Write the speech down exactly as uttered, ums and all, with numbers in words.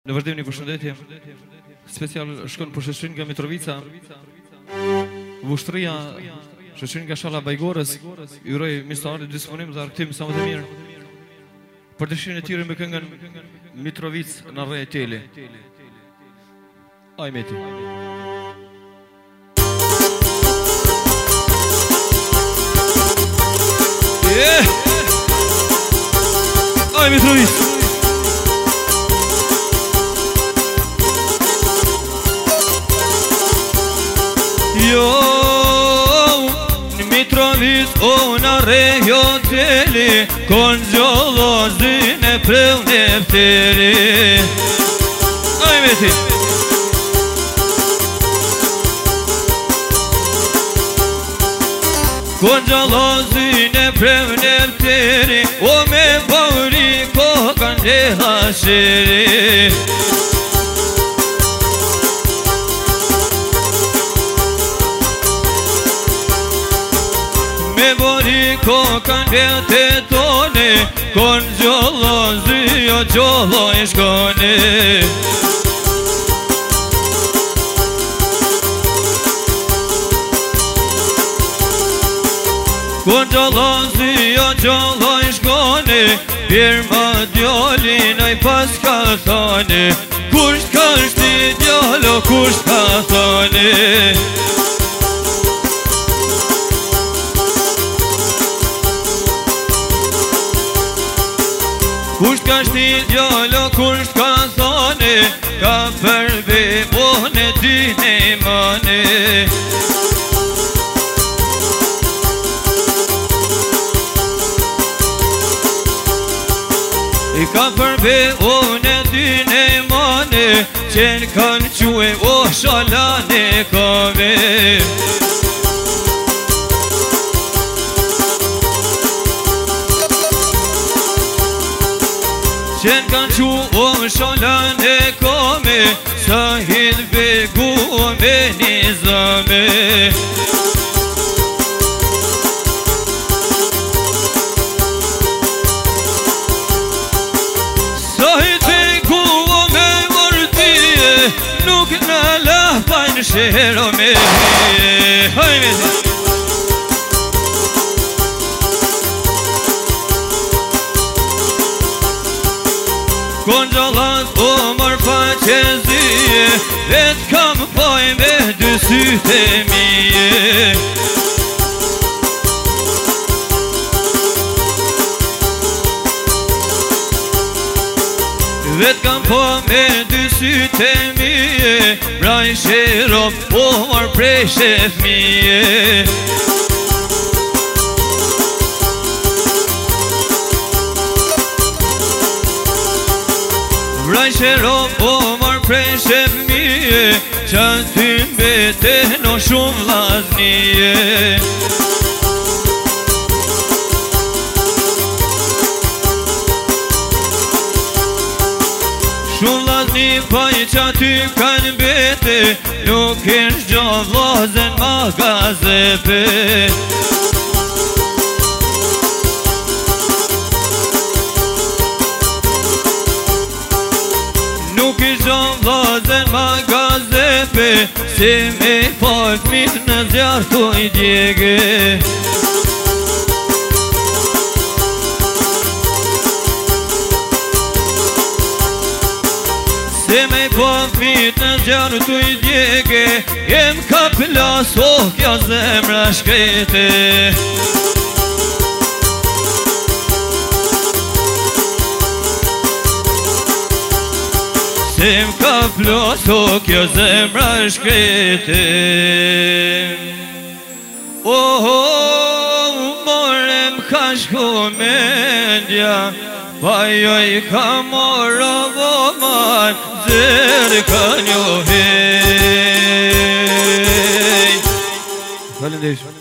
Në vazhdim një përshëndetje, special shkon për Sheshin nga Mitrovica, Vushtria, Sheshin nga Shala Bajgorës, ju uroj misarit disponim dhe arktim sa më të mirë. Për dëshirën e tyre me këngën Mitrovic në rre e teli. Aj meti. Yeah! Aj Mitrovic! Jo, në Mitrovic o në rejo teli, kon gjolozin e preu nefteri. Aj meti! Kon gjolozin e preu nefteri, o me bauri kokan dhe hasheri. Me bori kokan vete tone, kon gjollozi o gjollo i shkone. Kon gjollozi o gjollo i shkone, firma djolin oj pas ka thone, kusht ka shti djollo, kusht ka thone. Kusht ka shti djollo, kusht ka thone, ka përbe bone dine mane. I ka përbe bone dine mane, qenë kanë quë o shalane kame. Qenë kanë qu o shalan e kome, sa hidh begu o me nizame. Sa hidh begu o me vërtije, nuk në lahpajnë shero me hije. Hajme të Kon gjallat o mërë faqezije, vetë kam poj me dy syte mije. Vetë kam poj me dy syte mije, braj sherop o mërë prej shef mije. Vraj sherop o marë prej shef mije, qa ty mbete no shumë laznije. Shumë lazni pa i qa ty kanë mbete, nuk ish gjallazën ma gazepe. Nuk i gjallazën ma gazepe, se me pak mit në zjarë të i djege. Se me pak mit në zjarë të i djege, jem ka plas o kja zemra shkrete. Sem ka ploso kjo zemra shkrete. Oh, oh, morem ka shku mendja, pa jo i ka mora voman, zërë ka njohej. Falendesh.